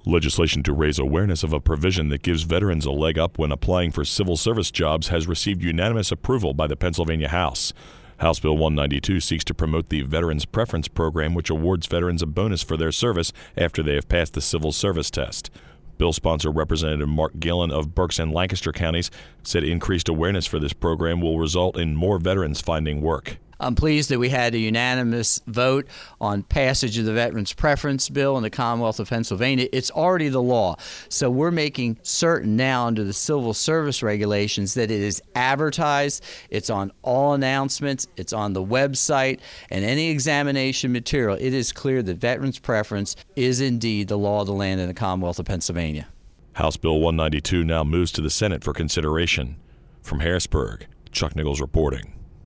Legislation to raise awareness of a provision that gives veterans a leg up when applying for civil service jobs has received unanimous approval by the Pennsylvania House. House Bill 192 seeks to promote the Veterans Preference Program, which awards veterans a bonus for their service after they have passed the civil service test. Bill sponsor Representative Mark Gillen of Berks and Lancaster counties said increased awareness for this program will result in more veterans finding work. I'm pleased that we had a unanimous vote on passage of the Veterans Preference Bill in the Commonwealth of Pennsylvania. It's already the law. So we're making certain now under the civil service regulations that it is advertised, it's on all announcements, it's on the website, and any examination material. It is clear that Veterans Preference is indeed the law of the land in the Commonwealth of Pennsylvania. House Bill 192 now moves to the Senate for consideration. From Harrisburg, Chuck Nichols reporting.